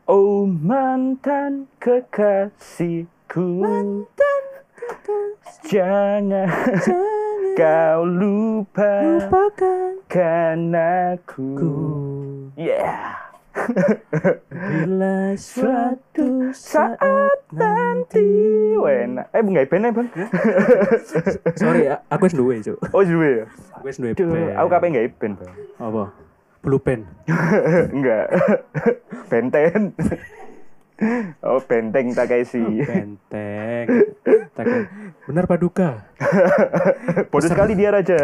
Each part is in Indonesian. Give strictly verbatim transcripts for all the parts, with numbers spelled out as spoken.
Oh mantan kekasihku, Mantan kekasih, jangan, jangan kau lupa lupakan aku. ku. Yeah. Bila suatu Saat saat nanti wena. Eh nggak band bang? Sorry, aku wis duwe, Cuk. Oh duwe ya. Aku wis duwe Duh, band. aku kapan nggak band bang? Apa? Blue pen. Enggak. Benten. Oh benteng Takeshi. Benteng. Takkan. Benar Paduka. Bodoh sekali dia raja.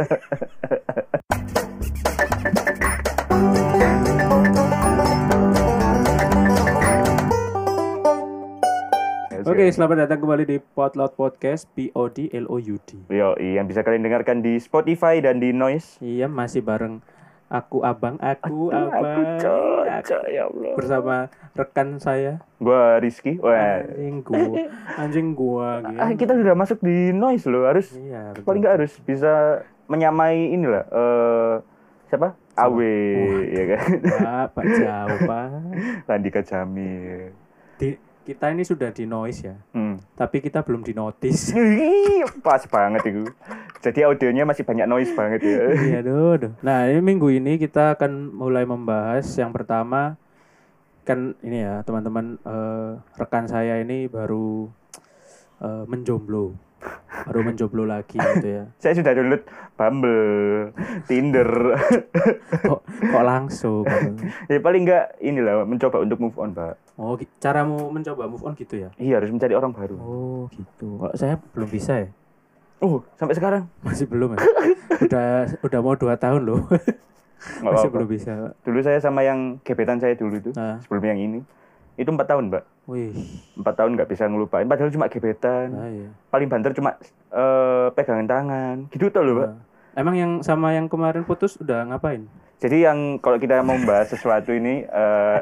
Oke, selamat datang kembali di Podloud Podcast, P O D L O U D. Yo, yang bisa kalian dengarkan di Spotify dan di Noise. Iya, masih bareng aku abang, aku Aduh, abang. aku cocok, ya Allah. Bersama rekan saya. Gua Rizky. Wah. Anjing gua, anjing gua. Gitu. Ah, kita sudah masuk di Noise loh, harus. Iya, betul. Paling nggak harus bisa menyamai inilah. Eh siapa? A W, ya kan? Pak, Pak jauh, Pak. Randika Jamil. Di, kita ini sudah di noise ya. Hmm. Tapi kita belum di notice. Ih, pas banget itu. Jadi audionya masih banyak noise banget ya. Iya, duh, duh. Nah, ini minggu ini kita akan mulai membahas yang pertama kan ini ya, teman-teman eh, rekan saya ini baru eh, menjomblo. Baru menjomblo lagi gitu ya. Saya sudah download Bumble, Tinder. Kok kok langsung gitu. Ya paling enggak inilah mencoba untuk move on, Pak. Oh, gi- caramu mencoba move on gitu ya? Iya, harus mencari orang baru. Oh, gitu. Kok saya belum bisa ya? Oh, sampai sekarang Masih belum ya? Udah udah mau dua tahun loh. nggak Masih apa-apa. belum bisa. Dulu saya sama yang gebetan saya dulu itu, Nah. sebelum yang ini. Itu empat tahun, Mbak. Wih. Empat tahun nggak bisa ngelupain. Padahal cuma gebetan. Nah, iya. Paling banter cuma eh, pegangan tangan. Gitu tuh loh, Pak. Nah. Emang yang sama yang kemarin putus udah ngapain? Jadi yang kalau kita mau membahas sesuatu ini eh,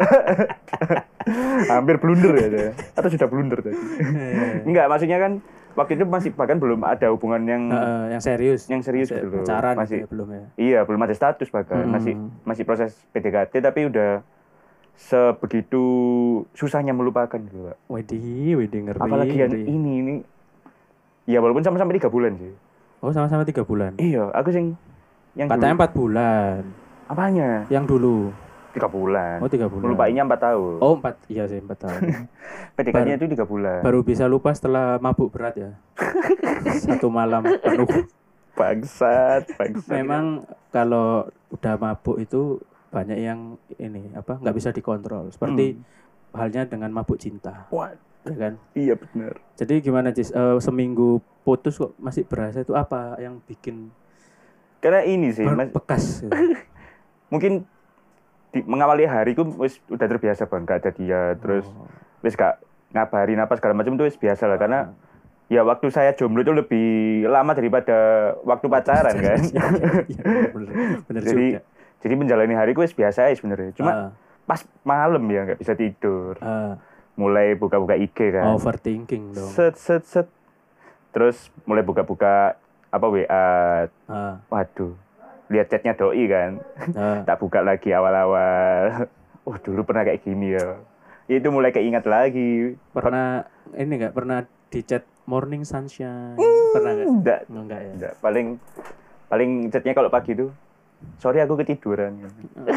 hampir blunder ya, saya. Atau sudah blunder tadi. Enggak, maksudnya kan waktu itu masih bahkan belum ada hubungan yang Uh, yang serius. yang serius Masih gitu loh. pacaran Masih gitu ya, belum ya. iya, belum ada status bahkan. Hmm. Masih masih proses P D K T tapi udah sebegitu susahnya melupakan gitu, Pak. Widih, widih ngeri. Apalagi yang ngeri. ini ini. Ya walaupun sama-sama tiga bulan sih. Oh, sama-sama tiga bulan. Iya, aku sing yang Katanya dulu. empat bulan. Apanya? Yang dulu. Tiga bulan. Oh, tiga bulan. Melupainnya empat tahun. Oh, empat. Iya sih, empat tahun. P D K-nya itu tiga bulan. Baru bisa lupa setelah mabuk berat ya. Satu malam penuh. Bangsat, bangsat. Memang kalau udah mabuk itu banyak yang ini apa nggak bisa dikontrol. Seperti halnya dengan mabuk cinta. Wah, Ya kan? iya benar. Jadi gimana Cis? Eh, seminggu putus kok masih berasa itu apa yang bikin Karena ini sih, ber- Mas, bekas? Gitu? mungkin di, mengawali hariku wis udah terbiasa Bang, gak ada dia, terus Oh. wis gak ngabarin apa segala macam itu wis biasa lah karena ya waktu saya jomblo itu lebih lama daripada waktu pacaran kan. Iya, bener, bener jadi juga. jadi menjalani hariku wis biasa aja sebenarnya. Cuma Ah, pas malam ya nggak bisa tidur. ah, Mulai buka-buka I G kan. overthinking dong. Set set set. Terus mulai buka-buka apa W A. Ah, Waduh. Lihat chatnya doi kan. ah. Tak buka lagi awal-awal. Oh, dulu pernah kayak gini ya. Itu mulai keingat lagi. Pernah ini nggak pernah di chat morning sunshine? Pernah nggak? Enggak. Enggak ya. Enggak. Paling paling chatnya kalau pagi tuh. Sorry aku ketiduran.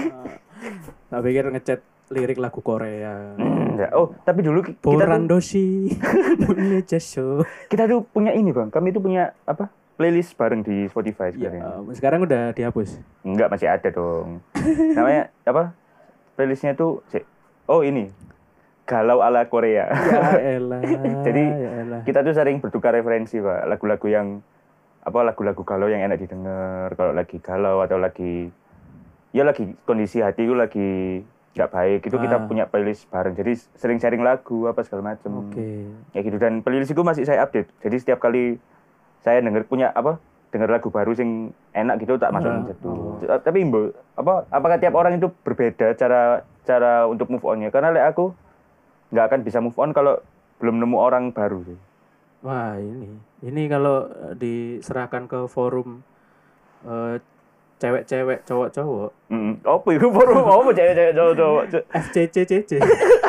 Tak pikir ngechat lirik lagu Korea. Enggak. Oh, tapi dulu ki- kita tuh, Porandoshi, Munejaso. kita tuh punya ini, Bang. Kami tuh punya apa? Playlist bareng di Spotify Ya, sebenarnya. sekarang udah dihapus. Enggak, masih ada dong. Namanya apa? Playlistnya tuh si- oh ini. Galau ala Korea. Ya elah. Jadi, ya elah. Kita tuh sering bertukar referensi, Pak. Lagu-lagu yang apa lagu-lagu galau yang enak didengar kalau lagi galau atau lagi ya lagi kondisi hati itu lagi nggak baik itu kita Ah. punya playlist bareng jadi sering sharing lagu apa segala macam Oke. ya gitu dan playlist itu masih saya update jadi setiap kali saya denger punya apa denger lagu baru sing enak gitu tak masukin Ah. situ Oh. tapi Mbak apa apakah tiap orang itu berbeda cara cara untuk move onnya karena lek aku nggak akan bisa move on kalau belum nemu orang baru sih. Wah ini, ini kalau eh, diserahkan ke forum eh, cewek-cewek, cowok-cowok, Mm. Apa itu forum apa cewek-cewek cowok-cowok. F C C C C,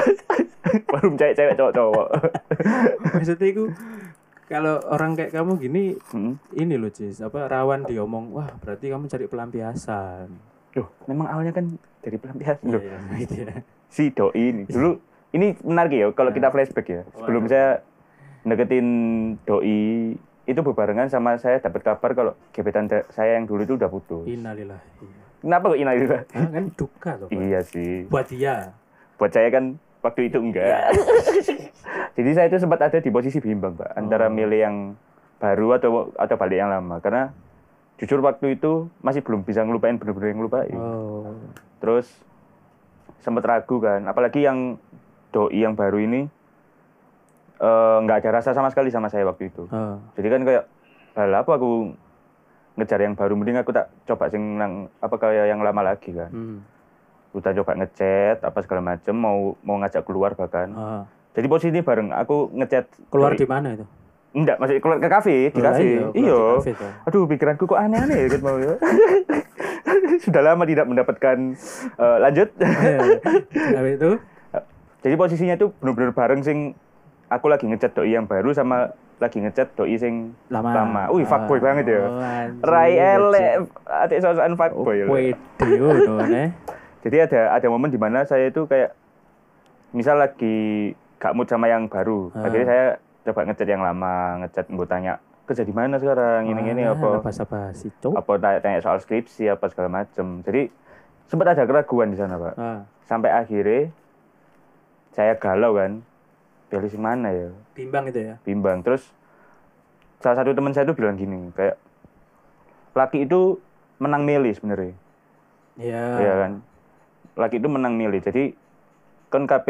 Forum cewek-cewek cowok-cowok. Maksudnya itu kalau orang kayak kamu gini, Hmm. ini loh Cis, apa rawan diomong, wah berarti kamu cari pelampiasan. Loh, memang awalnya kan dari pelampiasan. Iya, Loh, iya, gitu ya. si doi ini. Dulu ini menarik ya kalau kita flashback ya. Sebelum saya deketin doi itu berbarengan sama saya dapat kabar kalau gebetan da- saya yang dulu itu udah putus. Innalillahi. Kenapa kok innalillahi? Ah, kan duka loh. Pak. Iya sih. Buat dia. Buat saya kan waktu itu enggak. Jadi saya itu sempat ada di posisi bimbang, Pak, antara Oh. milih yang baru atau atau balik yang lama. Karena jujur waktu itu masih belum bisa ngelupain bener-bener ngelupain. Oh. Terus sempat ragu kan, apalagi yang doi yang baru ini eh, nggak ada rasa sama sekali sama saya waktu itu. Oh. Jadi kan kayak, hal apa aku ngejar yang baru, mending aku tak coba sing nang apa kayak yang lama lagi kan. Hmm. Udah coba ngechat apa segala macem, mau mau ngajak keluar bahkan. Oh. Jadi posisi ini bareng aku ngechat Keluar doi. di mana itu? Enggak, maksudnya keluar ke kafe, di Lah, kafe. iya, keluar di Iya. kafe tuh. Aduh, pikiranku kok aneh-aneh ya gitu mau ya. Sudah lama tidak mendapatkan eh, lanjut. Habis itu? Jadi posisinya tuh bener-bener bareng sing aku lagi ngechat doi yang baru sama lagi ngechat doi sing Lama. lama. Wih, fuckboy banget ya. Oh, anjir, Rai elek, anjir. atik sosokan fuckboy. Oh, pede ngono ne. Jadi ada ada momen di mana saya itu kayak misal lagi gak mood sama yang baru. Ah. Akhirnya saya coba ngechat yang lama, ngechat mau tanya kerja di mana sekarang, ini-ini apa. Basa-basi, cuk. Apa tanya, tanya soal skripsi apa segala macem. Jadi sempat ada keraguan di sana, Pak. Ah. Sampai akhirnya saya galau kan. Pilih sing mana ya? Bimbang itu ya. Bimbang. Terus salah satu teman saya itu bilang gini, kayak laki itu menang milih sebenarnya. Iya. Iya kan? Laki itu menang milih. Jadi kan K P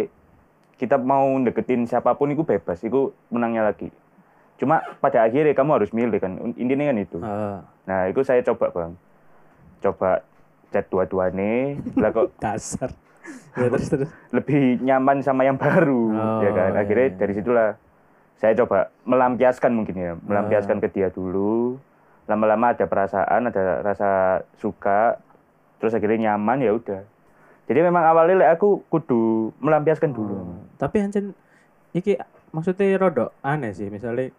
kita mau deketin siapapun itu bebas, itu menangnya laki. Cuma pada akhirnya kamu harus milih kan. Intinya kan itu. Ah. Nah, itu saya coba, Bang. Coba chat dua-duanya, lah kok Dasar. Ya, terus terus. lebih nyaman sama yang baru, Oh, ya kan. Akhirnya iya. dari situlah saya coba melampiaskan mungkin ya, melampiaskan Ah. ke dia dulu. Lama-lama ada perasaan, ada rasa suka, terus akhirnya nyaman, ya udah. Jadi memang awalnya like, aku kudu melampiaskan dulu. Oh. Tapi ancen iki maksudnya rodok aneh sih, misalnya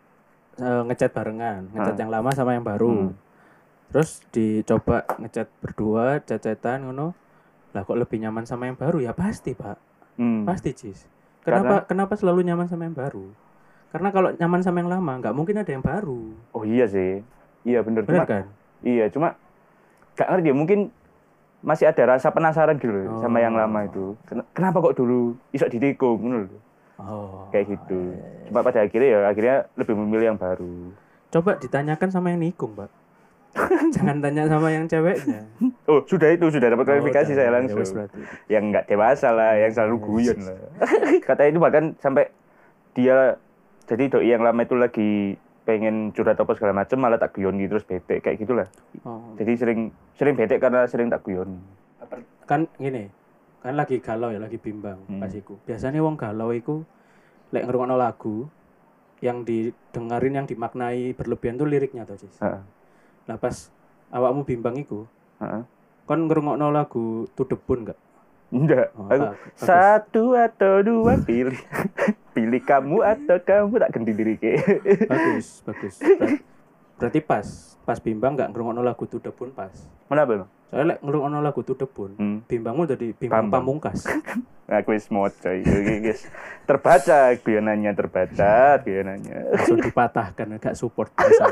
eh, ngechat barengan, ngechat Hmm. yang lama sama yang baru. Hmm. Terus dicoba ngechat berdua, chat-chatan ngono. Lah kok lebih nyaman sama yang baru? Ya pasti, Pak. Hmm. Pasti, Cis. Kenapa kenapa selalu nyaman sama yang baru? Karena kalau nyaman sama yang lama, nggak mungkin ada yang baru. Oh iya sih, iya bener. Benar Cuma, kan? iya cuma gak ngerti ya, mungkin masih ada rasa penasaran gitu loh Oh. sama yang lama itu. Ken- Kenapa kok dulu isok ditikung gitu loh. Oh. Kayak gitu. Cuma pada akhirnya ya akhirnya lebih memilih yang baru. Coba ditanyakan sama yang nikung, Pak. Jangan tanya sama yang ceweknya. Oh, sudah itu sudah dapat klarifikasi Oh, saya udah, langsung. ya wes berarti. Yang nggak dewasa lah, yang selalu guyon lah. Kata itu bahkan sampai dia jadi doi yang lama itu lagi pengen curhat apa segala macam malah tak guyon gitu terus bete kayak gitulah. Oh. Jadi sering sering bete karena sering tak guyon. Kan gini, kan lagi galau ya, lagi bimbang Hmm. pas iku. Biasanya wong galau iku lek ngrungokno lagu yang didengerin yang dimaknai berlebihan tuh liriknya tuh, Cis. Heeh. Nah pas awakmu bimbang iku, Heeh. kon ngrungokno lagu To The Bone enggak? Enggak, Oh, aku bagus. satu atau dua pilih. Pilih kamu atau kamu tak ganti diri ke. Bagus, bagus. Ber- Berarti pas, pas bimbang enggak ngrungokno lagu To The Bone pas. Kenapa? Bang? Soalnya lek ngrungokno lagu To The Bone, Hmm. bimbangmu jadi bimbang Bambang. pamungkas. Aku wis moco iki guys. Terbaca guyonannya, terbaca guyonannya. Langsung dipatahkan, gak support bisa.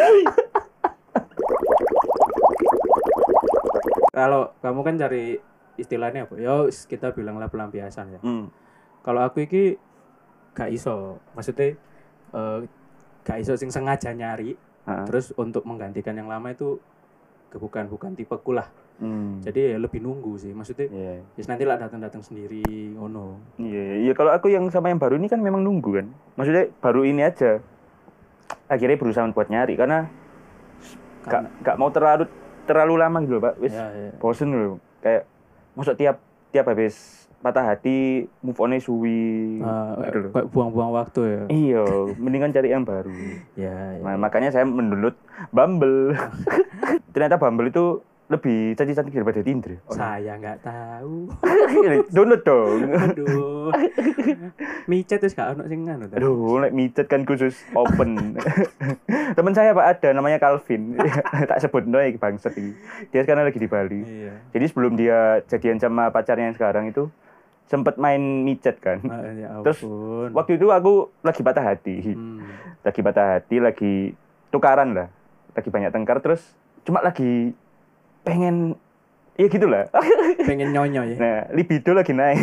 Kalau kamu kan cari istilahnya apa? Ya wis, kita bilanglah pelampiasan ya. Hmm. Kalau aku iki gak iso, maksudnya eh, gak iso sing sengaja nyari, Heeh. terus untuk menggantikan yang lama itu bukan bukan tipeku lah. Hmm. Jadi ya lebih nunggu sih, maksudnya. Iya. Yes, nanti lah datang-datang sendiri, ngono. Iya, iya kalau aku yang sama yang baru ini kan memang nunggu kan. Maksudnya baru ini aja. Akhirnya berusaha buat nyari karena gak, gak mau terlalu terlalu lama gitu loh, Pak. Wis Ya, ya. bosen loh. Kayak masuk tiap tiap habis patah hati move on-nya suwi. Ah, gitu loh. kayak buang-buang waktu ya. Iya, mendingan cari yang baru. Ya, ya. Nah, makanya saya mendownload Bumble. Ternyata Bumble itu lebih cantik-cantik daripada Tinder. Oh. Saya nggak tahu. Download dong. Aduh. Micet wis gak ono sing ngono ta. Aduh, nek micet kan khusus open. Teman saya Pak ada namanya Calvin. Tak sebut no iki bangsat iki. Dia sekarang lagi di Bali. Iya. Jadi sebelum dia jadian sama pacarnya yang sekarang itu sempet main micet kan. Ah, ya ampun. Terus waktu itu aku lagi patah hati. Hmm. Lagi patah hati, lagi tukaran lah. Lagi banyak tengkar terus cuma lagi pengen ya gitulah. Pengen nyonyo ya. Nah, libido lagi naik.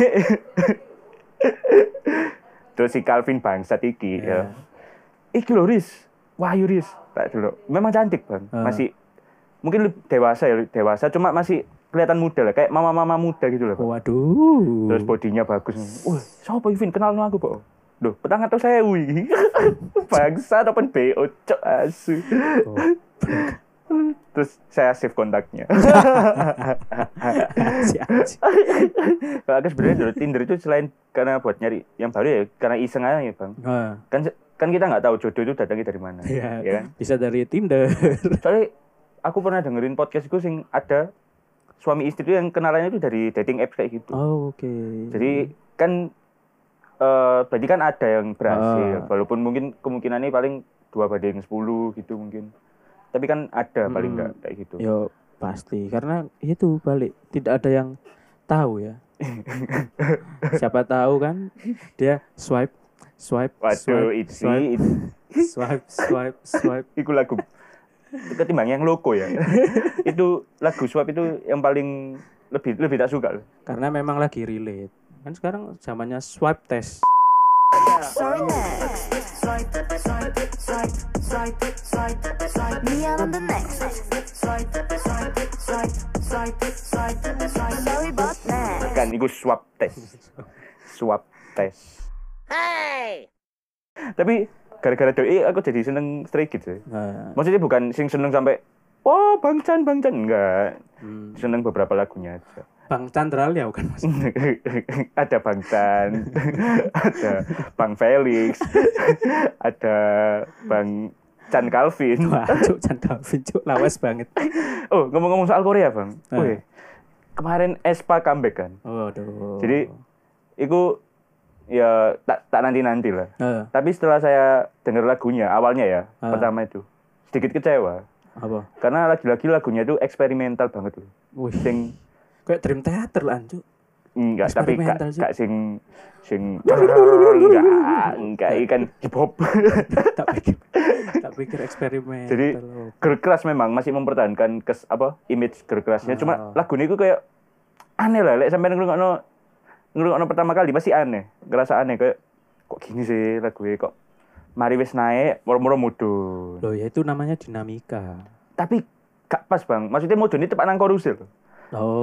Terus si Calvin bangsat iki Yeah. ya. Iki lho Riz. Wahyu Riz. Tak dulu. Memang cantik, Bang. Uh. Masih mungkin lebih dewasa ya, dewasa cuma masih kelihatan muda lah, kayak mama-mama muda gitu loh, Bang. Waduh. Terus bodinya bagus. Wah, siapa Ivin kenal sama aku, Pak? Duh, petang atau saya wi. Bangsat open B O cok asu. Oh. Terus saya save kontaknya. Si anjing. Kalau aku sebenarnya dulu Tinder itu selain karena buat nyari yang baru ya, karena iseng aja ya Bang. Ah, Kan kan kita nggak tahu jodoh itu datangnya dari mana, ya, ya kan? bisa dari Tinder. Soalnya aku pernah dengerin podcast itu sing ada suami istri itu yang kenalannya itu dari dating apps kayak gitu. Oh, oke. Jadi kan eh berarti kan ada yang berhasil, Ah. walaupun mungkin kemungkinannya paling dua banding sepuluh gitu mungkin. Tapi kan ada paling Hmm. enggak kayak gitu. Yo pasti karena itu balik tidak ada yang tahu ya. Siapa tahu kan dia swipe swipe Waduh, swipe itu swipe itu swipe swipe swipe. iku lagu ketimbang yang loko ya. Itu lagu Swap itu yang paling lebih lebih tak suka loh. Karena memang lagi relate. Kan sekarang zamannya swipe test. Sorry next. Swipe, swipe, swipe, swipe, swipe, swipe. Me I'm on the next. Swipe, swipe, swipe, swipe, swipe, swipe. Sorry about that. Kan iku swap test. Swap test. Hey. Tapi gara-gara doi aku jadi seneng Stray Kids ya. Nah, Maksudnya bukan sing seneng sampai oh Bang Chan Bang Chan enggak. hmm. Seneng beberapa lagunya aja. Bang Chandra ya kan Mas. Ada Bang Chan, ada Bang Felix, ada Bang Chan Calvin. Wah, cuk Chan Calvin cuk lawas banget. Oh, ngomong-ngomong soal Korea, Bang. Eh. Wih, kemarin Aespa comeback kan. Waduh. Jadi, itu ya tak tak nanti-nanti lah. Eh, Tapi setelah saya dengar lagunya, awalnya ya, Ah. pertama itu, sedikit kecewa. apa? Karena lagi-lagi lagunya itu eksperimental banget loh. Wih, Sing kayak Dream Theater lah cuk. enggak, tapi enggak, Eksperimental sih. enggak sing sing enggak, enggak ikan hip hop. tak pikir tak pikir eksperimen. Jadi girl crush memang masih mempertahankan kes apa image girl crushnya. Cuma Ah. lagu ini kayak aneh lah. Lek sampai ngrungokno ngrungokno pertama kali masih aneh, ngerasa aneh kayak kok gini sih lagu ini kok. Mari wis naik, moro-moro mudun. loh ya itu namanya dinamika. Tapi gak pas bang. Maksudnya mudun ini tepat nang korusil. Oh.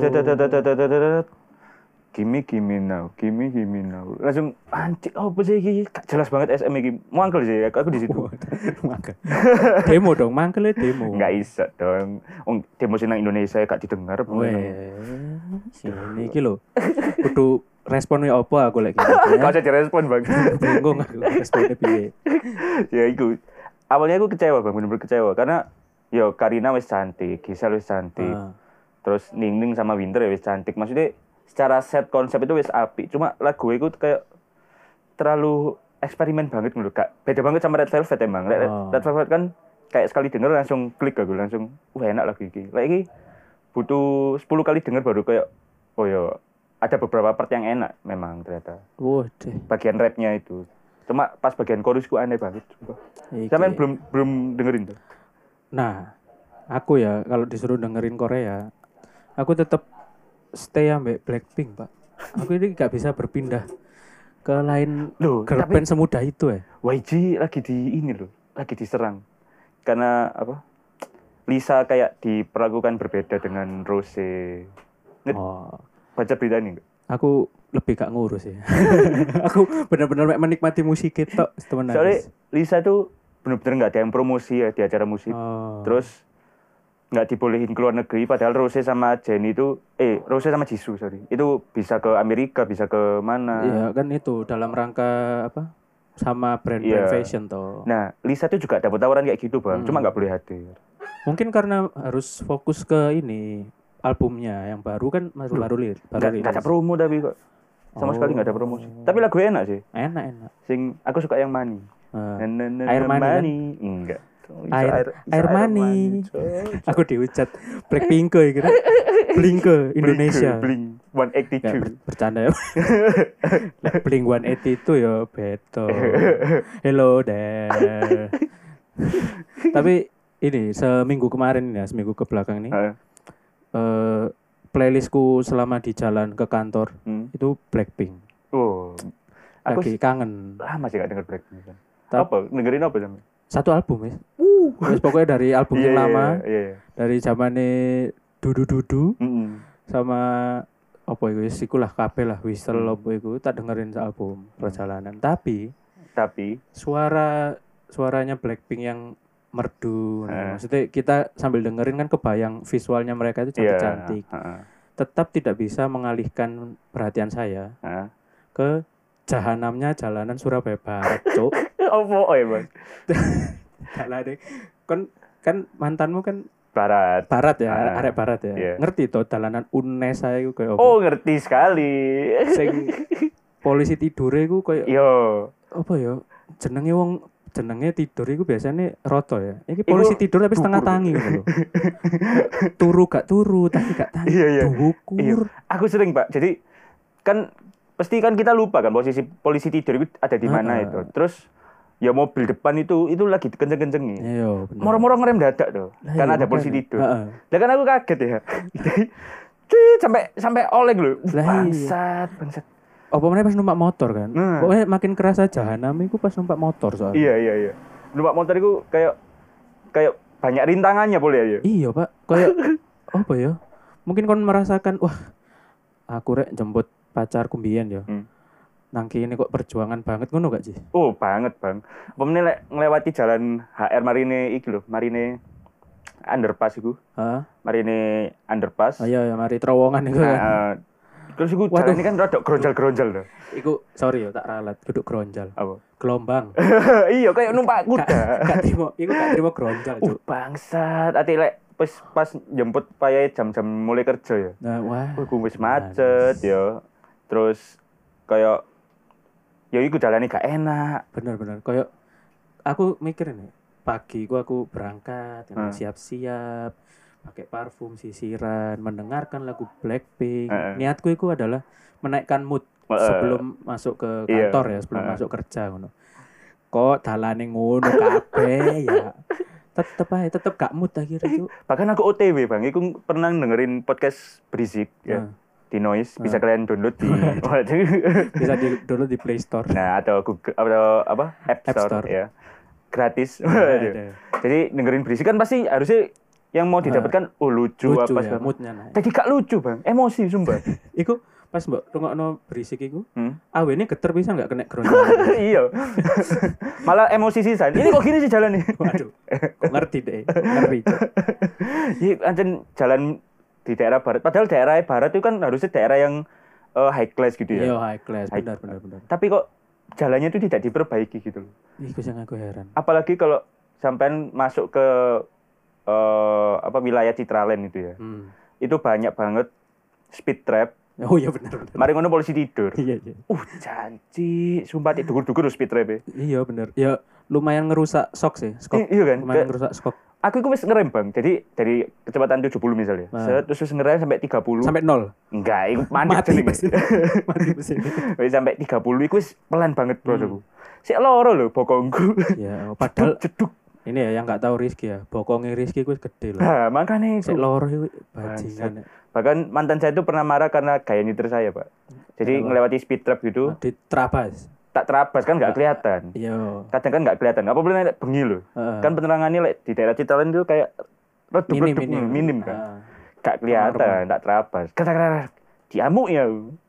Gimme gimme now, gimme gimme now. Langsung anjir, oh apa sih iki? Gak jelas banget S M iki. Muangkel sih, aku, aku di situ. Mangkel. Demo dong, mangkelnya demo. Enggak iso dong. Wong demo sing nang Indonesia gak didengar. Weh, sini iki lho. Kudu responnya apa aku lagi. Gak usah direspon bang. Bingung aku responnya piye. Ya itu. Awalnya aku kecewa bang, bener-bener kecewa. Karena yo Karina wis cantik, Gisel wis cantik. Ah. Terus Ning Ning sama Winter ya wis cantik. Maksudnya secara set konsep itu wis apik. Cuma lagu itu kayak terlalu eksperimen banget menurut Kak. Beda banget sama Red Velvet emang. Red, Oh. Red Velvet kan kayak sekali denger langsung klik aku langsung wah enak lagu iki. Lah iki butuh sepuluh kali denger baru kayak oh ya ada beberapa part yang enak memang ternyata. Waduh. Bagian rapnya itu. Cuma pas bagian chorusku aneh banget. Sumpah. Iki. Sampean belum belum dengerin tuh. Nah, aku ya kalau disuruh dengerin Korea, aku tetap stay ambek Blackpink, Pak. Aku ini gak bisa berpindah ke lain Loh, girl tapi band semudah itu ya. Y G lagi di ini loh, lagi diserang. Karena apa? Lisa kayak diperlakukan berbeda dengan Rose. Nge- Oh, Baca berita ini enggak? aku lebih gak ngurus ya. Aku benar-benar menikmati musik itu teman Soalnya Lisa tuh bener-bener nggak ada yang promosi ya di acara musik. Oh. Terus nggak dibolehin keluar negeri. Padahal Rose sama Jennie itu, eh Rose sama Jisoo sorry, itu bisa ke Amerika, bisa ke mana? Iya kan itu dalam rangka apa? sama Iya. brand-brand fashion toh. Nah, Lisa tuh juga dapat tawaran kayak gitu, Bang. Hmm. Cuma nggak boleh hadir. Mungkin karena harus fokus ke ini albumnya yang baru kan baru baru lir, baru Nggak nggak ada rilis. promo tapi kok. Sama Oh. sekali nggak ada promosi. Tapi lagu enak sih. Enak enak. Sing aku suka yang Mani. Eh, Na, na, na, Air na, Mani kan? Enggak. Bisa Air bisa air mani. Cok. Aku diucat Blackpink ya kira. Blink ke Indonesia. Blink Gak seratus delapan puluh ber- bercanda ya. Blink seratus delapan puluh itu ya beto. Hello there. Tapi ini seminggu kemarin ya, seminggu ke belakang ini tujuh. eh, playlistku selama di jalan ke kantor Hmm. itu Blackpink. Oh. Aku Lagi kangen. lama sih gak denger Blackpink kan. Tap- Apa? Dengerin apa sampe? Satu album ya. Wes pokoknya dari album yang Iya, lama, Iya, iya. dari zamane Dudu Dudu Mm-mm. sama apa itu wis iku lah kabeh lah Whistle Hmm. apa iku tak dengerin album perjalanan. Tapi Tapi suara suaranya Blackpink yang merdu. Eh. Nah, maksudnya kita sambil dengerin kan kebayang visualnya mereka itu iya. cantik-cantik. Heeh. Tetap tidak bisa mengalihkan perhatian saya Heeh. ke jahanamnya jalanan Surabaya Barat, Cuk. Apa oh ya, Bang? Jalane kan kan mantanmu kan Barat. barat ya, Ah, arek barat ya. iya. Ngerti to dalanan Unesa iku koyo apa? Oh, ngerti sekali. Sing polisi tidure iku koyo Yo. apa ya? Jenenge wong jenenge tidur iku biasanya roto ya. Iki polisi Iku tidur tapi setengah dukur. tangi ngono lho. Turu gak turu, tangi gak tangi. Iya, iya. Dukur. Iya. Aku sering, Pak. Jadi kan pasti kan kita lupa kan posisi polisi tidur itu ada di mana Heeh. itu. Terus ya mobil depan itu itu lagi kenceng-kencengnya. Iya, bener. Moro-moro ngerem dadak tuh. Lah, Karena iya, ada polisi makanya. tidur. Heeh. Lah kan aku kaget ya. Cuy, sampai sampai oleng lho. Lah, iya. Bangsat, bangsat. Apa meneh pas numpak motor kan? Nah. Pokoknya makin kerasa jahanam iku pas numpak motor soalnya. Iya, iya, iya. Numpak motor itu kayak kayak banyak rintangannya boleh ya. Iya, Pak. Kayak apa ya? Mungkin kon merasakan wah, aku rek jemput pacarku mbiyen ya. Hmm. Nang kene kok perjuangan banget ngono gak sih? Oh, banget, Bang. Apa meneh lek nglewati jalan H R Marine iki lho, Marine underpass iku. Heeh. Marine underpass. Ayo ya mari terowongan iku kan. Nah, terus iku Waduh. jalan ini kan rada gronjal-gronjal lho. Iku sorry ya tak ralat, duduk gronjal. Apa? Gelombang. Iya, kayak numpak Gak, kuda. gak terima, iku gak terima gronjal, Uh, Cuk. bangsat. Ati lek pas pas jemput payae jam-jam mulai kerja ya. Nah, wah. Oh, wis macet ya. Terus kayak ya iku jalane gak enak. Bener-bener kayak aku mikir nih, pagi ku aku berangkat, ya, Hmm. siap-siap, pakai parfum, sisiran, mendengarkan lagu Blackpink. Heeh. Niatku itu adalah menaikkan mood Heeh. sebelum masuk ke Iya. kantor ya, sebelum Heeh. masuk kerja ngono. Kok dalane ngono kabeh ya. Tetep aja, tetep gak mood akhirnya, Cuk. Bahkan aku O T W, Bang. Iku pernah dengerin podcast berisik ya. Nah. Di Noise bisa Hmm. kalian download di Bisa di download di Play Store. Nah, atau Google atau apa? App App Store, Store. ya. Gratis. Nah, Waduh. ada. Jadi dengerin berisik kan pasti harusnya yang mau didapatkan oh lucu, Lucu apa ya, segala- moodnya naik. Tadi gak lucu, Bang. Emosi sumpah. Iku pas mbok rungokno berisik iku, Hmm? awene geter bisa gak kena gronjal. Iya. Malah emosi sisan. Ini kok gini sih jalan nih? Waduh, kok ngerti deh, ngeri. Cuk. Iya, ancen jalan di daerah barat. Padahal daerah barat itu kan harusnya daerah yang eh, high class gitu ya. Iya, high class, High- benar benar benar. Tapi kok jalannya itu tidak diperbaiki gitu loh. Iku sing aku heran. Apalagi kalau sampean masuk ke eh, apa wilayah Citraland itu ya. Hmm. Itu banyak banget speed trap. Oh iya benar benar. Mari ngono polisi tidur. Iya iya. Uh, janji, sumpah tik dugur-dugur speed trap ya. Iya benar. Ya lumayan ngerusak sok sih, skok. I- iya kan? Lumayan Kayak- ngerusak skok Aku itu wis ngerem, Bang. Jadi dari kecepatan tujuh puluh misalnya. Nah. Set, terus wis ngerem sampai tiga puluh. sampai nol. Enggak, itu mandek Mati jenenge. mesin. Mati mesin. Wis sampai tiga puluh iku wis pelan banget, Bro. aku. Sik loro lho bokongku. Ya, padahal jeduk. ini ya yang nggak tahu Rizky ya, bokongnya Rizky ku gede loh. Nah, makanya Sik itu. loro iku bajingan. ya. Bahkan mantan saya itu pernah marah karena gaya nyetir saya, Pak. Jadi Kenapa? ngelewati speed trap gitu, Di terabas. tak terabas kan nggak kelihatan. Iya. Kadang kan nggak kelihatan. Apa boleh nek bengi loh. Heeh. Kan penerangannya lek di daerah Citraland itu kayak minim redup-redup minim. minim kan. Ah. Gak kelihatan, tak terabas. Kata-kata diamuk ya.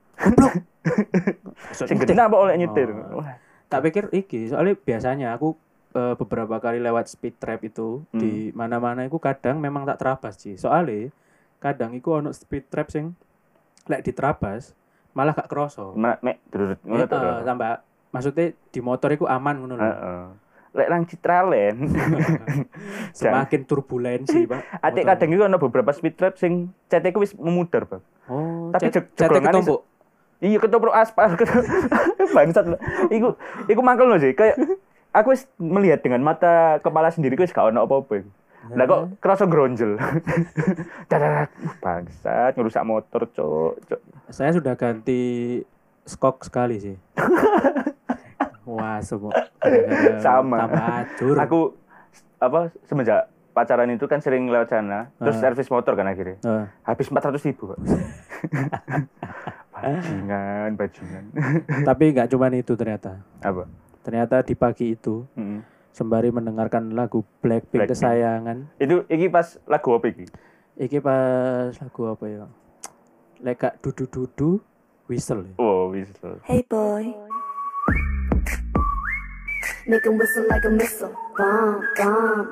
Sing kena apa oleh nyetir. Oh. Wah. Tak pikir iki, soalnya biasanya aku eh, beberapa kali lewat speed trap itu Hmm. di mana-mana itu kadang memang tak terabas sih. Soalnya kadang iku ono speed trap sing lek diterabas malah gak kroso. Ma- Mek durut ngono Eh, to. eh, tambah maksudnya di motor iku aman ngono lho. Heeh. Lek nang Citraland Semakin turbulensi, Pak. Atik motor. kadang iku ana beberapa speed trap sing cete ku wis memudar, Bang. Oh, Tapi cet- jek- cete jeglongane ketumpuk. Iya ketoprak aspal bangsat lho. Iku iku mangkel lho sih kayak aku wis melihat dengan mata kepala sendiri ku wis gak ono apa-apa. Lah kok kerasa gronjel. Dadak bangsat ngerusak motor, Cuk. Cuk. Saya sudah ganti skok sekali sih. Wah, semua gara-gara Sama. tambah acur. Aku apa semenjak pacaran itu kan sering lewat sana, terus Ah. servis motor kan akhirnya. Heeh. Habis empat ratus ribu, Pak. bajingan, bajingan. Tapi nggak cuma itu ternyata. Apa? Ternyata di pagi itu Mm-mm. sembari mendengarkan lagu Blackpink, Blackpink. kesayangan. Itu iki pas lagu apa iki? Iki pas lagu apa ya? Leka dudu-dudu whistle. ya. Oh, whistle. Hey boy. Make 'em whistle like a missile. Bomb, bomb.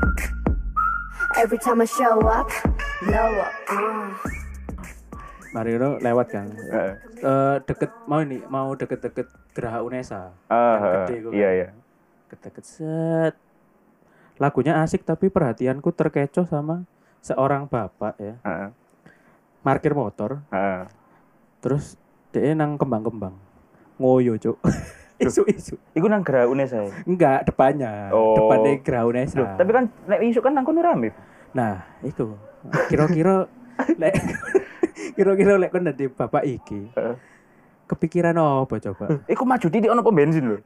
Every time I show up, blow up. Uh. Mari Ro lewat kan. Heeh. Eh, deket mau ini mau deket-deket Geraha Unesa. Ah, Yang gede kok iya kan. iya. Deket-deket set. Lagunya asik tapi perhatianku terkecoh sama seorang bapak ya. Heeh. Parkir motor, Heeh. terus dia nang kembang-kembang. Ngoyo, Cuk. Isu-isu. Iku nang Geraha Unesa. ya? Enggak, depannya. Oh. Depannya Geraha Unesa. Loh, tapi kan nek isu kan nang kono rame. Nah, itu. Kira-kira lek kira-kira lek kon dadi bapak iki. Heeh. Kepikiran apa coba? Iku maju titik ono pom bensin lho.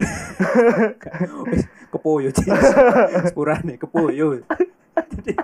Wis kepoyo sih. Sepurane kepoyo. Jadi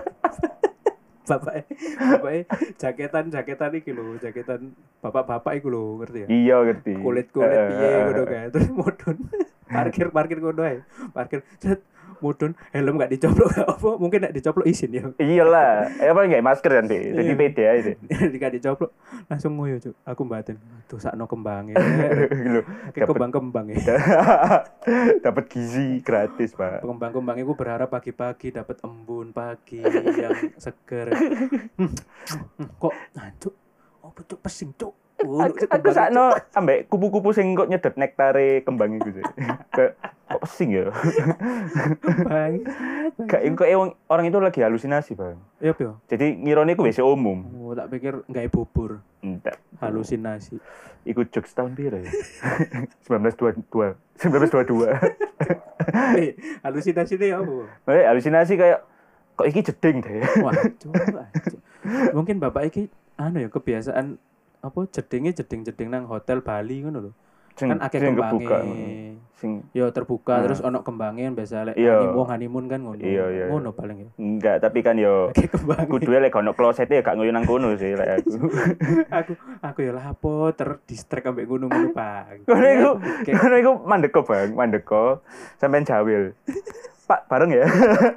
bapak bapak jaketan jaketan iki lho, jaketan bapak-bapak iku lho, ngerti ya? Iya ngerti. Kulit-kulit Heeh, piye heeh, ngono heeh. kae. Terus mudun. Parkir parkir ngono ae. Parkir set mudun helm gak dicoplok gak apa, mungkin gak dicoplok izin ya. Iyalah, eh apa enggak masker kan deh. Jadi Iya. pede aja deh. Jika dicoplok langsung ngoyo, Cuk. Aku batin. Aduh sakno kembange. Lho, Kayak dapat kembang-kembang ya. dapat gizi gratis, Pak. Kembang-kembang itu berharap pagi-pagi dapat embun pagi yang seger. Hmm, hmm, kok ancuk. Oh betul pesing, Cuk. Oh, Aku, aku sakno ambek kupu-kupu sing kok nyedot nektare kembang iku sih. Kayak kok pesing ya. Bang. Gak kok orang, orang itu lagi halusinasi, Bang. Iya, Pio. Jadi ngirone iku W C umum. Oh, tak pikir enggak bubur. Enggak. Halusinasi. Iku jokes tahun piro ya? seribu sembilan ratus dua puluh dua. seribu sembilan ratus dua puluh dua. Eh, halusinasi itu ya apa? Eh, halusinasi kayak kok iki jeding deh. Wah, coba. Mungkin bapak iki anu ya kebiasaan apa jedingnya jeding-jeding nang hotel Bali ngono lho. Sing- Kan akeh sing kembange. kebuka. Sing Yo terbuka Hmm. terus ono kembange biasa lek Iya. honeymoon honeymoon kan ngono. Iya, iya, iya. Ngono paling ya. enggak, tapi kan yo Akeh kembange. kudu lek ono kloset ya gak ngoyo nang kono sih lek aku. aku aku ya lapo terdistract ambek ngono-ngono, Bang. Kono iku, Oke. kono iku mandeko, Bang, mandeko. Sampeyan jawil. Pak, bareng ya.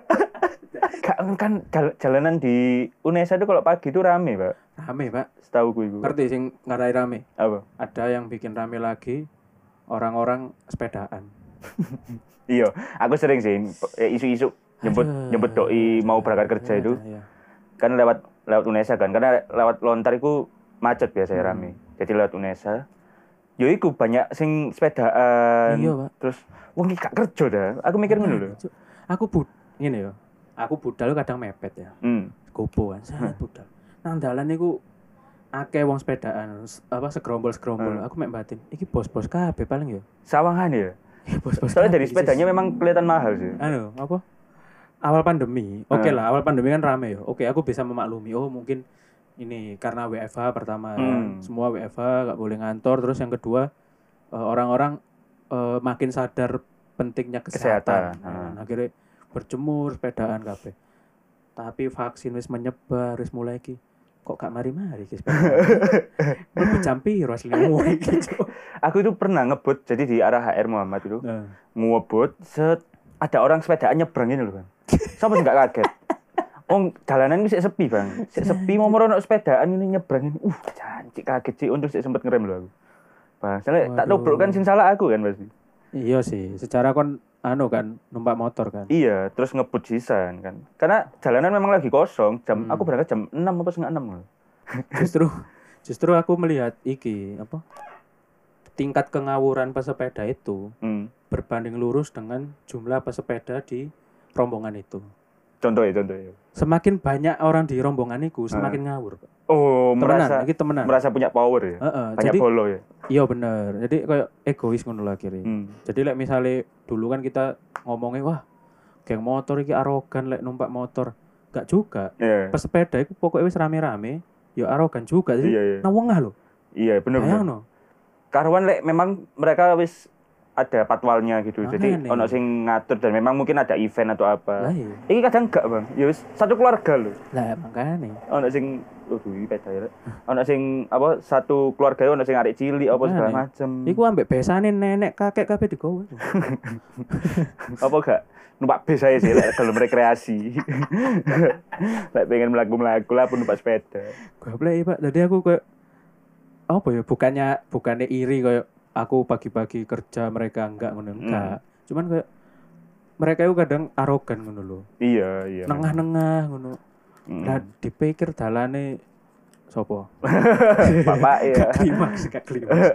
Gak kan jal- jalanan di Unesa itu kalau pagi itu rame, Pak. Rame, Pak. Setahu gue itu. Ngerti sing ngarai rame. Apa? Ada yang bikin rame lagi orang-orang sepedaan. Iya, aku sering sih eh, isu-isu nyebut Aduh. nyebut doi mau berangkat kerja itu. Iya. Kan lewat lewat Unesa kan, karena lewat Lontar itu macet biasanya Hmm. rame. Jadi lewat Unesa. Yo iku banyak sing sepedaan. Iya, Pak. Terus wong iki gak kerja dah. Aku mikir ngono lho. Cuk, Aku bud ngene ya. Aku budal kadang mepet ya. Hmm. Gopo kan, sangat budal. Nang dalan niku akeh wong sepedaan, s- apa segerombol-segerombol. Hmm. Aku mek batin, iki bos-bos kabeh paling ya. Sawangan ya. Iya, bos-bos. Soalnya dari kabeh, sepedanya sis. memang kelihatan mahal sih. anu, apa? Awal pandemi. Oke Hmm. lah, awal pandemi kan rame ya. Oke, aku bisa memaklumi. Oh, mungkin ini karena W F H pertama kan. Hmm. Semua W F H gak boleh ngantor, terus yang kedua eh, orang-orang eh, makin sadar pentingnya kesehatan. Kesehatan, Nah, hmm. akhirnya berjemur sepedaan kabeh. Tapi vaksin wis menyebar, wis mulai iki. Kok gak mari-mari ki sepedaan? Mlebu jam piro asline ngomong iki, Cuk? Aku itu pernah ngebut jadi di arah H R Muhammad itu. Nah, Ngebut set ada orang sepedaan nyebrang ini loh, Bang. Siapa sih gak kaget? Wong jalanan ini sik sepi, Bang. Sik sepi mau merono sepedaan ini nyebrang ini. Uh, cancik kaget sih untuk sik sempet ngerem loh aku. Bang, soalnya tak Waduh. tobrok kan sing salah aku kan pasti. iya sih, secara kon anu kan numpak motor kan. Iya, terus ngebut sisan kan. Karena jalanan memang lagi kosong. Jam Hmm. aku berangkat jam enam apa setengah enam loh. Justru justru aku melihat iki apa? tingkat kengawuran pesepeda itu Hmm. berbanding lurus dengan jumlah pesepeda di rombongan itu. Contoh ya, contoh ya. Semakin banyak orang di rombongan itu semakin ngawur, Pak. Oh, Temenan, merasa iki temenan. merasa punya power ya. Heeh, Banyak jadi bolo ya. iya bener. Jadi kayak egois ngono lah akhirnya. Hmm. Jadi lek misalnya dulu kan kita ngomongnya wah, geng motor iki arogan lek numpak motor. Gak juga. Iya. Pesepeda itu pokoknya wis rame-rame, ya arogan juga. Jadi Iya, iya. nawengah lho. Iya, bener bener. Bayangno. Karuan lek memang mereka wis ada patwalnya gitu. Jadi Makanya. ono sing ngatur dan memang mungkin ada event atau apa. Lah iya. Iki kadang enggak, Bang. Ya wis satu keluarga lho. Lah makane. Ono sing waduh iki peda ya. Ono sing apa satu keluarga ono sing arek cilik apa segala Makane. macem. Iku ambek besane nenek kakek kabeh digowo. Apa gak numpak bis aja sih lek kalau rekreasi. Lek pengen melaku-melaku lah pun numpak sepeda. Goblok Pak. Jadi aku kayak apa ya bukannya bukannya iri kayak aku pagi-pagi kerja mereka enggak ngono enggak. Cuman kayak mereka itu kadang arogan ngono lho. Iya, iya. Nengah-nengah ngono. Mm. Lah dipikir dalane sopo? Bapak ya. Gak klimaks, gak klimaks.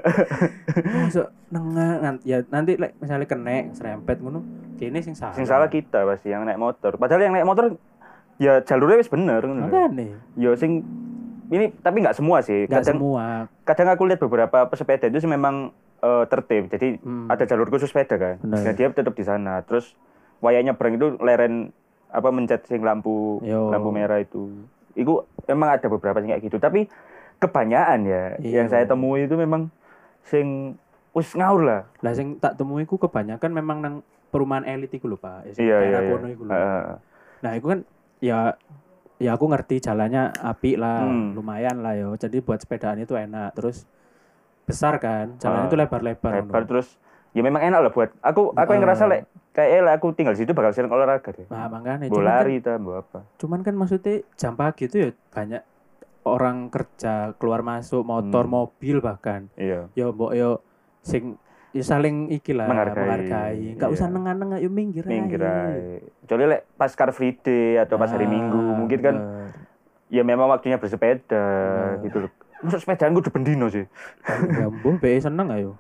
Masuk nengah nanti ya nanti like, misalnya kena serempet ngono, kene sing salah. Sing salah kita pasti yang naik motor. Padahal yang naik motor ya jalurnya wis bener ngono. lho. Makane, Ya sing ini tapi nggak semua sih. gak Kadang semua. kadang aku lihat beberapa pesepeda itu sih memang eh, tertib. Jadi Hmm. ada jalur khusus sepeda kan. Bener. Dan dia tetap di sana. Terus wayanya nyebrang itu leren apa mencet sing lampu Yo. lampu merah itu. Itu memang ada beberapa sing kayak gitu. Tapi kebanyakan ya Iya. yang saya temui itu memang sing wis ngawur lah. Lah sing tak temui ku kebanyakan memang nang perumahan elit iku lho, Pak. Sing Iya iya. daerah iya. kono iku lho. Heeh. Nah, itu kan ya ya aku ngerti jalannya apik lah, Hmm. lumayan lah yo. Jadi buat sepedaan itu enak. Terus besar kan, jalannya Ah, itu lebar-lebar. Lebar ngono. terus ya memang enak lah buat aku aku yang Heeh. ngerasa lek kayak eh, aku tinggal di situ bakal sering olahraga deh. Nah, makanya Bola cuman kan, lari ta mbok apa. cuman kan maksudnya jam pagi itu ya banyak orang kerja keluar masuk motor, Hmm. mobil bahkan. Iya. Yo mbok yo sing ya saling iki lah Menghargai. menghargai. Enggak Iya. usah nengah-nengah yo minggir ae. Minggir ae. Kecuali lek pas Car Free Day atau pas hari Ah, Minggu mungkin kan bener. ya memang waktunya bersepeda Bener. gitu loh. Masuk sepedaan gue udah bendino sih. Ya mbuh B E seneng ayo.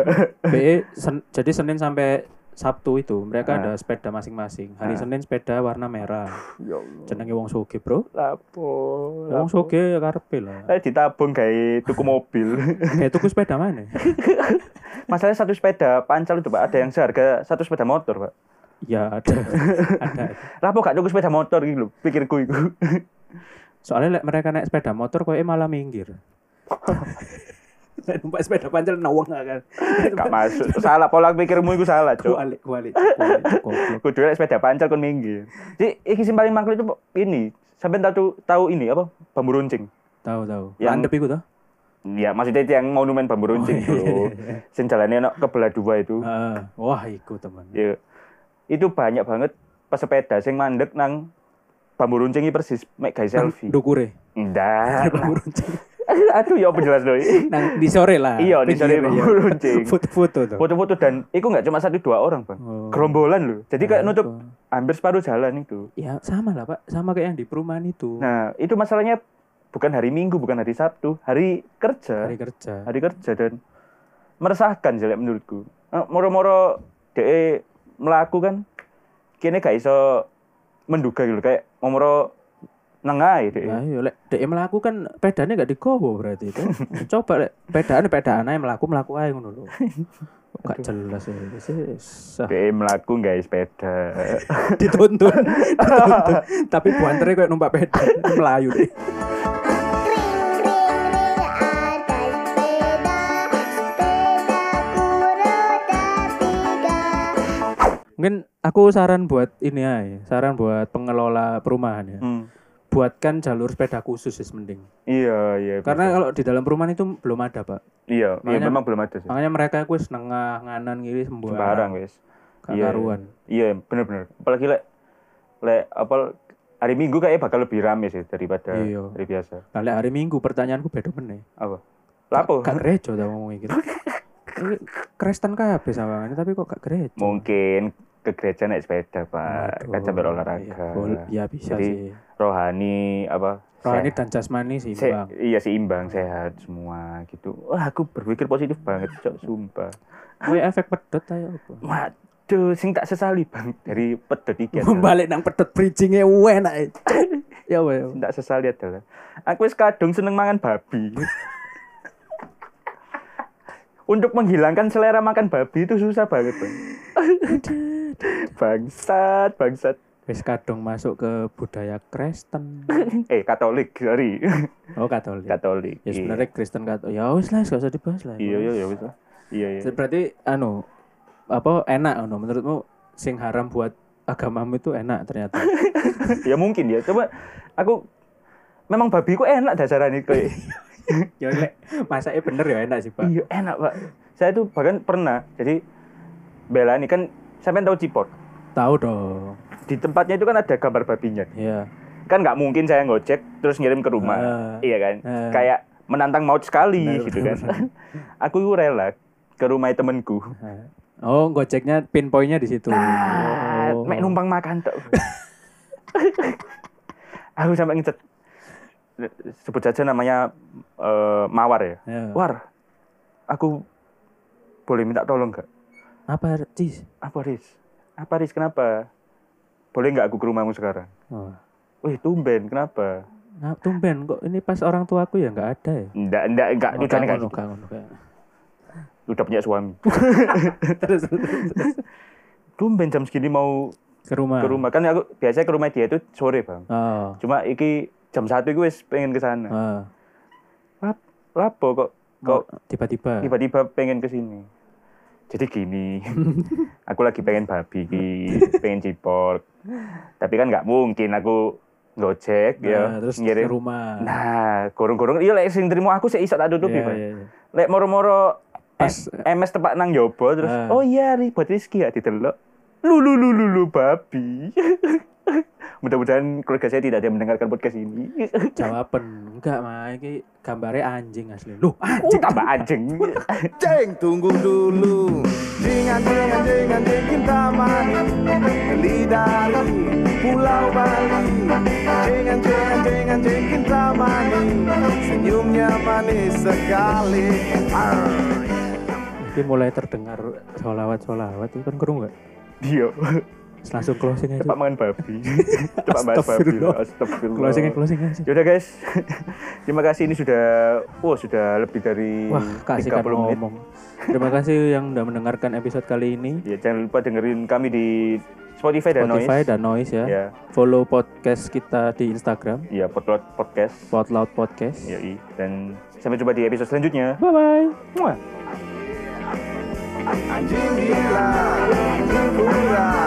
B E sen- jadi Senin sampai Sabtu itu mereka Ah. ada sepeda masing-masing. Hari Ah. Senin sepeda warna merah. Ya Allah. Jenenge wong soge, Bro. Lapo. Wong soge ya karepe lah. Eh ditabung kayak tuku mobil. Kayak tuku sepeda mana? Masalahnya satu sepeda pancal itu Pak, ada yang seharga satu sepeda motor Pak. Ya ada. ada. Lapo gak tuku sepeda motor gitu loh, pikirku itu. Soalnya lek mereka naik sepeda motor kok malah minggir. Nek numpak sepeda pancal nawang kan. Gak masuk. Salah pola pikirmu itu salah, Cuk. Kualik, kualik, kualik, goblok. Kudu lek sepeda pancal kon minggir. Jadi iki sing paling mangkel itu ini. Sampai tahu tahu ini apa? Bambu runcing. Tahu, tahu. Yang- Landep iku toh? Ya, maksudnya itu yang monumen bambu runcing itu loh. Sing jalannya ono kebelah dua itu. Heeh. Wah, iku teman. Ya. Itu banyak banget pesepeda sing mandek nang bambu runcing iki persis mek gawe selfie. Dukure. Ndak. Bambu runcing. Aduh, ya apa jelas doi. Nang di sore lah. Iya, di sore Pinggir, bambu iya. runcing. Foto-foto tuh. Foto-foto dan itu nggak cuma satu dua orang, Bang. Oh. Gerombolan loh. Jadi kayak Nah, nutup itu. hampir separuh jalan itu. Ya sama lah Pak, sama kayak yang di perumahan itu. Nah, itu masalahnya bukan hari Minggu, bukan hari Sabtu, hari kerja. Hari kerja. Hari kerja dan meresahkan jelek menurutku. Eh, Moro-moro de melaku kan kene gak iso menduga gitu kayak moro nengah de. Nah, iya lek dhek melaku kan pedane gak digowo berarti itu. Coba lek pedane pedaan ae melaku melaku ae ngono lho. Kok gak jelas ya. Wis De melaku guys sepeda. dituntun. Dituntun. Tapi buantere kayak numpak peda melayu deh. Mungkin aku saran buat ini aja, saran buat pengelola perumahan ya. Hmm. Buatkan jalur sepeda khusus sih mending. Iya, iya. Karena bisa. kalau di dalam perumahan itu belum ada, Pak. iya, iya makanya- memang belum ada sih. Makanya mereka itu wis nengah nganan kiri sembarang. Sembarang wis. Gak Iya, karuan. Iya, bener-bener. Apalagi lek lek apa hari Minggu kayaknya bakal lebih rame sih daripada Iya. hari biasa. Nah, lek hari Minggu pertanyaanku beda meneh. Apa? Lapo? Gak gereja ta ngomong iki. Ini Kristen kabeh sawangane tapi kok gak gereja. Mungkin ke gereja naik sepeda, Pak. Kan sambil olahraga. Ya, bol- ya bisa Jadi, sih. rohani apa? Rohani sehat. dan jasmani sih, Se- Bang. iya seimbang, sehat semua gitu. Wah, aku berpikir positif banget, Cok, sumpah. Kowe efek pedot ayo apa? Waduh, sing tak sesali, Bang, dari pedot iki. adalah- Balik nang pedot bridging-e enak. Ya wae. Sing tak sesali adalah aku wis kadung seneng mangan babi. Untuk menghilangkan selera makan babi itu susah banget, Bang. Bangsat, bangsat. Wis kadung masuk ke budaya Kristen. Eh, Katolik, sorry. Oh, Katolik. Katolik. Ya sebenarnya Kristen Katolik. Ya wis lah, gak usah dibahas lah. Iya, iya, iya, wis lah. Iya, iya. Berarti anu apa enak anu menurutmu sing haram buat agamamu itu enak ternyata. Ya mungkin ya. Coba aku memang babi ku enak dasarnya kayak. Ya lek masaknya bener ya enak sih, Pak. Iya, enak, Pak. Saya tuh bahkan pernah. Jadi Bella ini kan sampean tahu Ciport. Tahu dong. Di tempatnya itu kan ada gambar babinya. Iya. Kan nggak mungkin saya ngojek terus ngirim ke rumah. Uh, iya kan? uh. Kayak menantang maut sekali Benar, gitu benar, kan. Aku itu rela ke rumah temenku. Oh, gojeknya pinpointnya di situ. Nah, Oh. mek numpang makan tok. Aku sampai ngecek. Sebut saja namanya eh, Mawar ya. Ya. War, aku boleh minta tolong nggak? Apa, Cis? Apa, Riz? Apa, Riz? Kenapa? Boleh nggak aku ke rumahmu sekarang? Oh. Wih, tumben. Kenapa? Nah, tumben kok ini pas orang tuaku ya nggak ada ya. Nggak, nggak, nggak. Oh, Udah nggak ngono, gitu. gak ngono, gak. Udah punya suami. Terus, terus Tumben jam segini mau ke rumah. ke rumah. Kan aku biasanya ke rumah dia itu sore, Bang. Oh. Cuma iki jam satu gue pengen ke sana. Oh. Lap, lapo kok kok Tiba-tiba. tiba-tiba pengen ke sini. Jadi gini, aku lagi pengen babi, pengen ciport. Tapi kan nggak mungkin aku gojek Nah, ya, terus ngirim. ke rumah. Nah, gorong-gorong iya lek sing trimo aku sik iso tak tutupi, Iya, Pak. iya, iya. Lek moro-moro Pas- M S tepak nang jobo terus Ah. oh iya ri buat Rizky ya didelok. Lu lu lu lu lu babi. Mudah-mudahan keluarga saya tidak ada yang mendengarkan podcast ini. Jawaban enggak mah iki gambare anjing asli. Loh, Oh, tambah anjing. Ceng, tunggu dulu. Jing anjing anjing anjing Kintamani, beli dari Pulau Bali. Jing anjing anjing anjing Kintamani, senyumnya manis sekali. Arr. Ini mulai terdengar solawat-solawat itu kan kerung enggak? Dia Langsung closing aja. cepat makan babi. Cepat bahas babi. Astagfirullah. Astagfirullah. Closing aja, closing aja. Yaudah guys, terima kasih ini sudah, oh sudah lebih dari Wah, kasih tiga kan puluh menit. ngomong. Terima kasih yang udah mendengarkan episode kali ini. Ya jangan lupa dengerin kami di Spotify dan Spotify Noise. dan Noise ya. Ya, Follow podcast kita di Instagram, ya Potlot Podcast. Potloud Podcast. Ya, dan sampai jumpa di episode selanjutnya. Bye bye. Muah. Anjing gila, kurang.